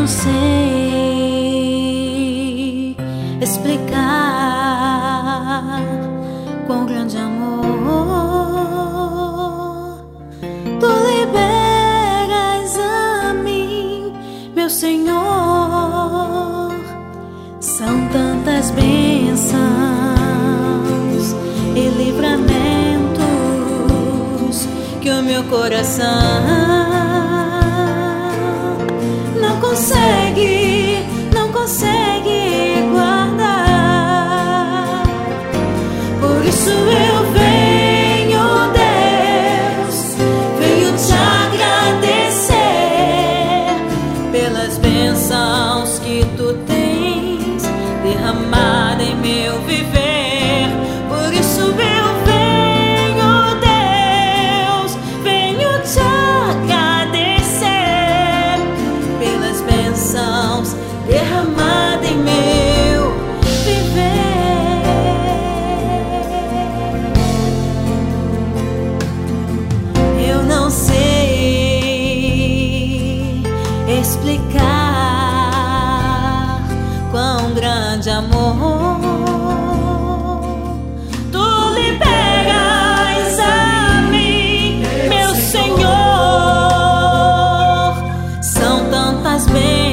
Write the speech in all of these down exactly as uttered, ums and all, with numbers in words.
não sei explicar quão grande amor tu liberas a mim, meu Senhor. São tantas bênçãos e livramentos que o meu coração não consegue, não consegue guardar. Por isso eu venho, Deus, venho te agradecer pelas bênçãos que tu tens derramado em meu viver. Por isso eu venho, Deus, venho te agradecer pelas bênçãos derramadas em meu viver. Eu não sei explicar quão grande amor tu liberas a mim, meu Senhor. São tantas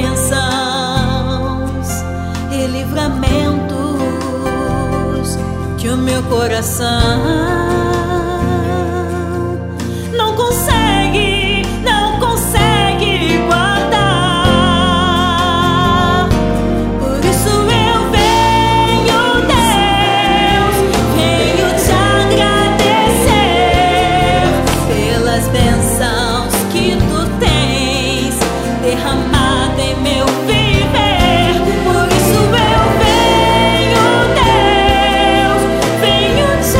bênçãos e livramentos que o meu coração não consegue, não consegue guardar. Por isso eu venho, Deus, venho te agradecer pelas bênçãos que tu tens derramado em meu viver. Por isso eu venho, Deus, venho te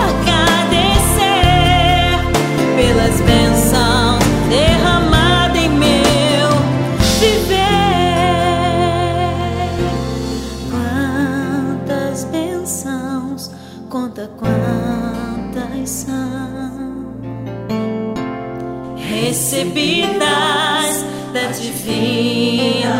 agradecer pelas bênçãos derramadas em meu viver. Quantas bênçãos, conta quantas são recebidas da divina